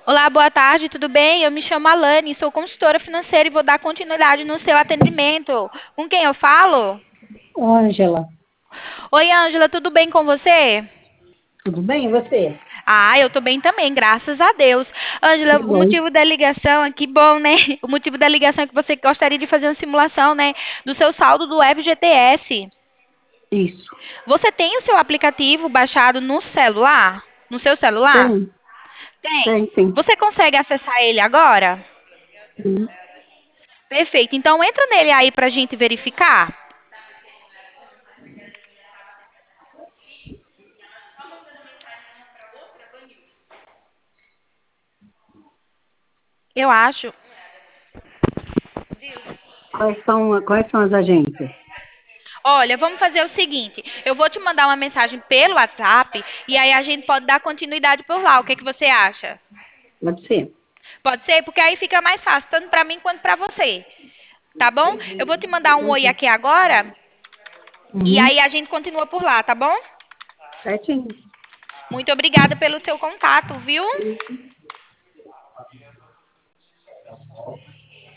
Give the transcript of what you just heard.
Olá, boa tarde, tudo bem? Eu me chamo Alane, sou consultora financeira e vou dar continuidade no seu atendimento. Com quem eu falo? Ângela, Oi, Ângela, tudo bem com você? tudo bem? E você? Ah, eu tô bem também, graças a Deus. Ângela, Que o bom. motivo da ligação aqui, bom, né? O motivo da ligação é que você gostaria de fazer uma simulação, né, do seu saldo do FGTS. Isso. Você tem o seu aplicativo baixado no celular? No seu celular? Tem, Tem. tem, sim. Você consegue acessar ele agora? Sim. Perfeito. Então entra nele aí pra gente verificar. Eu acho. Quais são as agências? Olha, vamos fazer o seguinte: eu vou te mandar uma mensagem pelo WhatsApp e aí a gente pode dar continuidade por lá. O que é que você acha? Pode ser. Pode ser? Porque aí fica mais fácil, tanto para mim quanto para você. Tá bom? Eu vou te mandar um oi aqui agora e Uhum. aí a gente continua por lá, tá bom? Certinho. Muito obrigada pelo seu contato, viu?